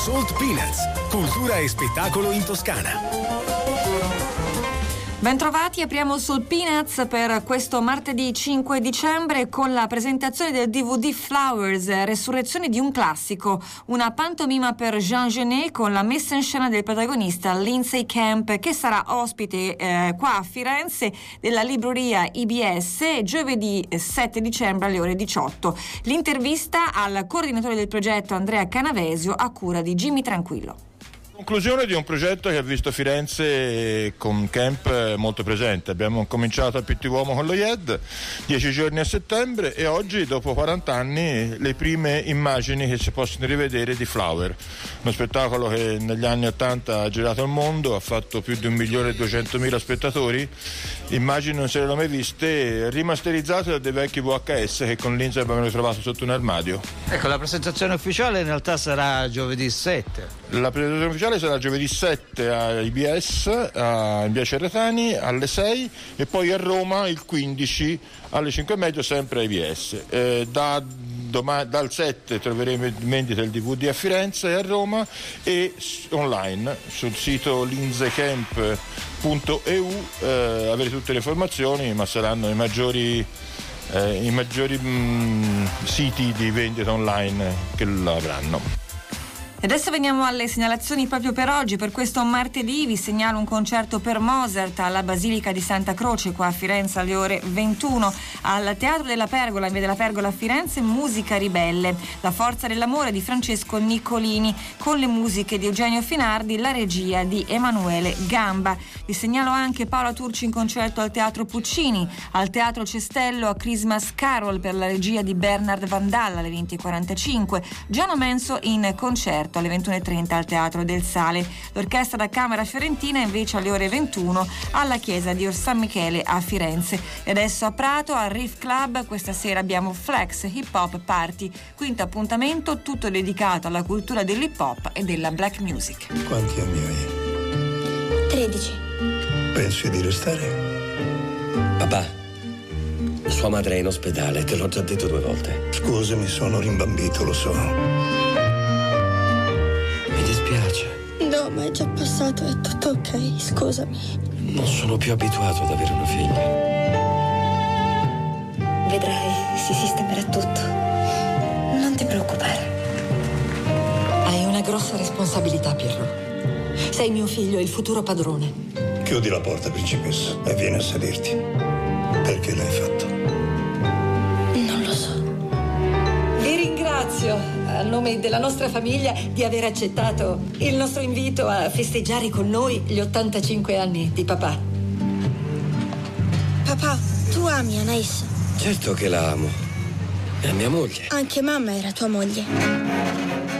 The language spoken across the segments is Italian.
Salt Peanuts, cultura e spettacolo in Toscana. Bentrovati, apriamo Salt Peanuts per questo martedì 5 dicembre con la presentazione del DVD Flowers, Resurrezione di un classico, una pantomima per Jean Genet con la messa in scena del protagonista Lindsay Kemp, che sarà ospite qua a Firenze della libreria IBS giovedì 7 dicembre alle ore 18. L'intervista al coordinatore del progetto Andrea Canavesio a cura di Jimmy Tranquillo. Conclusione di un progetto che ha visto Firenze con Camp molto presente. Abbiamo cominciato a Pittiuomo con lo IED, 10 giorni a settembre, e oggi, dopo 40 anni, le prime immagini che si possono rivedere di Flower, uno spettacolo che negli anni 80 ha girato il mondo, ha fatto più di 1.200.000 spettatori. Immagini non se le ho mai viste, rimasterizzate da dei vecchi VHS che con Lindsay abbiamo ritrovato sotto un armadio. Ecco, la presentazione ufficiale in realtà sarà giovedì 7. La presentazione ufficiale sarà giovedì 7 a IBS, in via Cerretani alle 6, e poi a Roma il 15 alle 5:30 sempre a IBS. Dal 7 troveremo in vendita il DVD a Firenze e a Roma, e online sul sito lindsaycamp.eu avete tutte le informazioni, ma saranno i maggiori siti di vendita online che lo avranno. Adesso veniamo alle segnalazioni proprio per oggi. Per questo martedì vi segnalo un concerto per Mozart alla Basilica di Santa Croce qua a Firenze alle ore 21. Al Teatro della Pergola, in via della Pergola a Firenze, Musica Ribelle, La forza dell'amore di Francesco Niccolini, con le musiche di Eugenio Finardi, la regia di Emanuele Gamba. Vi segnalo anche Paola Turci in concerto al Teatro Puccini, al Teatro Cestello a Christmas Carol per la regia di Bernard Vandalla alle 20:45, Giano Menso in concerto alle 21:30 al Teatro del Sale. L'orchestra da Camera Fiorentina invece alle ore 21 alla chiesa di San Michele a Firenze. E adesso a Prato, al Riff Club, questa sera abbiamo Flex Hip Hop Party, quinto appuntamento tutto dedicato alla cultura dell'hip hop e della black music. Quanti anni hai? 13. Pensi di restare? Papà, sua madre è in ospedale, te l'ho già detto 2 volte. Scusami, sono rimbambito, lo so. Mi dispiace. No, ma è già passato, è tutto ok, scusami. Non sono più abituato ad avere una figlia. Vedrai, si sistemerà tutto. Non ti preoccupare. Hai una grossa responsabilità, Pierrot. Sei mio figlio e il futuro padrone. Chiudi la porta, principessa, e vieni a sederti. Perché l'hai fatto? Non lo so. Vi ringrazio, a nome della nostra famiglia, di aver accettato il nostro invito a festeggiare con noi gli 85 anni di papà. Papà, tu ami Anais? Certo che la amo. È mia moglie. Anche mamma era tua moglie.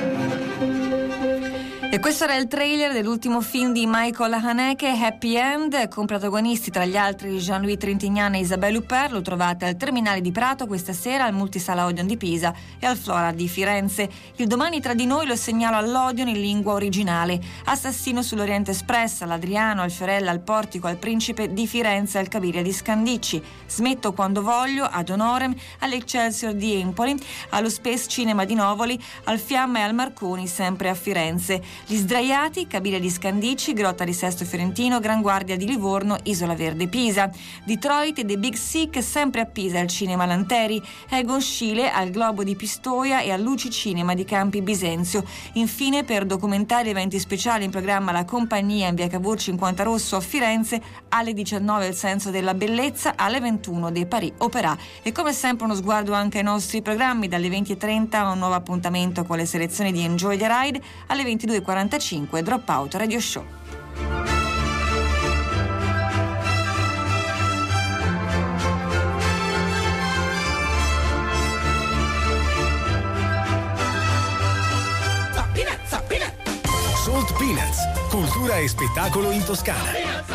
E questo era il trailer dell'ultimo film di Michael Haneke, Happy End, con protagonisti tra gli altri Jean-Louis Trintignant e Isabelle Huppert. Lo trovate al Terminale di Prato questa sera, al Multisala Odeon di Pisa e al Flora di Firenze. Il Domani tra di noi lo segnalo all'Odeon in lingua originale. Assassino sull'Oriente Express, all'Adriano, al Fiorella, al Portico, al Principe di Firenze, al Cabiria di Scandicci. Smetto quando voglio, ad Honorem, all'Excelsior di Empoli, allo Space Cinema di Novoli, al Fiamma e al Marconi, sempre a Firenze. Gli Sdraiati, Cabiria di Scandicci, Grotta di Sesto Fiorentino, Gran Guardia di Livorno, Isola Verde Pisa. Detroit e The Big Sick, sempre a Pisa, al Cinema Lanteri. Egon Schiele, al Globo di Pistoia e al Luci Cinema di Campi Bisenzio. Infine, per documentari e eventi speciali in programma La Compagnia in via Cavour 50 Rosso a Firenze, alle 19 Il Senso della Bellezza, alle 21 dei Paris Opera. E come sempre uno sguardo anche ai nostri programmi, dalle 20:30 un nuovo appuntamento con le selezioni di Enjoy the Ride, alle 22:45 Dropout Radio Show. Salt Peanuts, cultura e spettacolo in Toscana.